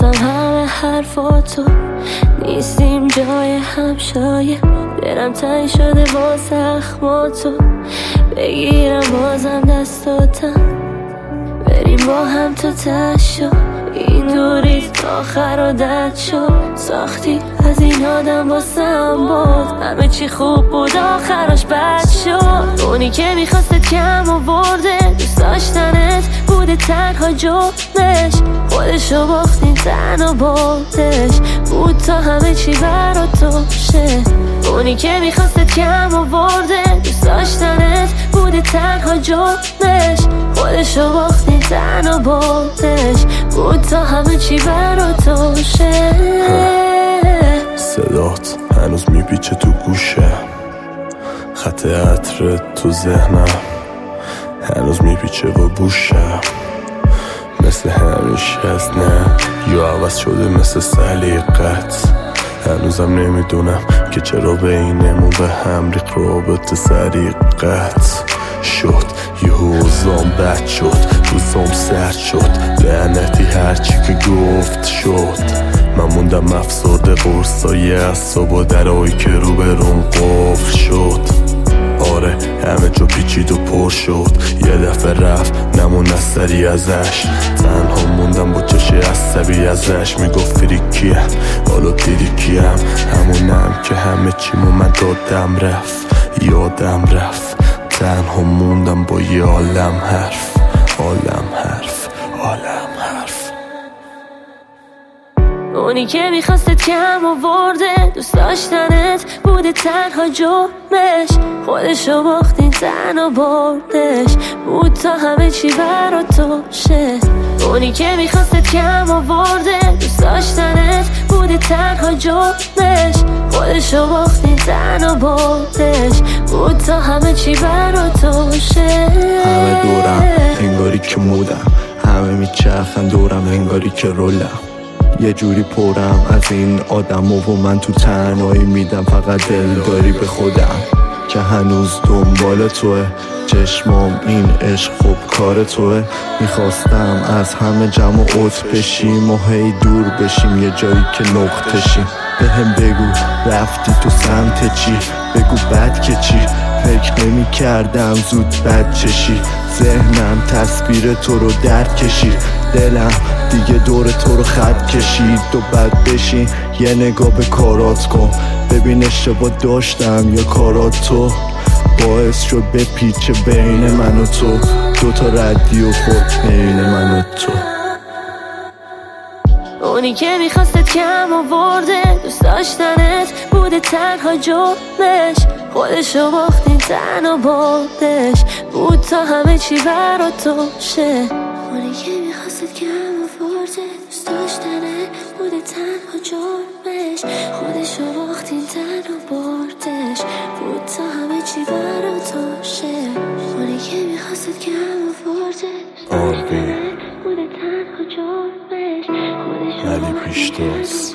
واسم همه حرفاتو نیستیم جای هم شایع. دلم تنگ شده با زخماتو بگیرم بازم دستاتم بریم با هم تو تشو. این دوری آخر عادت شد ساختی از این آدم واسم بود. همه چی خوب بود آخرش بد شد. اونی که میخواستت کم آورده دوست داشتنت بوده تنها جرمش. خودشو باختین تنها بردش بود تا همه چی برا تو شه. اونی که میخواستت کم آورده دوست داشتنت بوده تنها جرمش. خودشو باختین تنها بردش بود تا همه چی برا تو شه. صدات هنوز میپیچه تو گوشم، خط عطرت تو ذهنم هنوز میپیچه و بوشم. مثل همیشه هست نه یا عوض شده مثل سلیقت. هنوزم نمیدونم که چرا بینمون به هم ریخت رابطه سریقت شد. یه حوزام بد شد روزام سرد شد لعنتی هرچی که گفت شد. من موندم افسرده قرصای اعصاب و درایی که رو به روم قفل شد. آره همه جا پیچید و پر شد یه دفعه رفت نمون اثری ازش. تنها موندم با چش عصبی ازش میگفت فریکیم حالا دیدی کیم همونم که همه چیمو من دادم رفت یادم رفت. تنها موندم با یه عالم حرف عالم حرف عالم حرف. اونی که میخواستت کم آورده دوست داشتنت بوده تنها جرمش. خودشو باختین تنها بردش بود تا همه چی برا تو شه. اونی که میخواستت کم آورده دوست داشتنت بوده تنها جرمش. خودشو باختین تنها بردش بود تا همه چی برا تو شه. همه دورم انگاری که مودم، همه میچرخن دورم انگاری که رولم. یه جوری پرم از این آدم و من تو تنهایی میدم فقط دلداری به خودم که هنوز دنبال توه. چشمام این عشق خوب کار توه. میخواستم از همه جمع و عط بشیم و هی دور بشیم یه جایی که نقطه شیم. بهم بگو رفتی تو سمت چی، بگو بد که چی. فکر نمی کردم زود بد چشی، ذهنم تصویر تو رو درد کشید. دلم دیگه دور تو رو خط کشید و بد بشین یه نگاه به کارات کن ببین اشتباه داشتم یا کارات تو باعث شد به پیچ بین من و تو. دوتا ردی و خود بین من و تو. اونی که میخواستت کم آورده دوست داشتنت بوده تنها جرمش. خودشو باختین تنها بردش بود تا همه چی برا تو شه. اونی که میخواستت کم آورده دوست داشتنت بوده تنها جرمش. خودشو باختین تنها بردش بود تا همه چی برا تو شه. اونی که میخواستت کم آورده دوست داشتنت بوده تنها جرمش. علی پیشتاز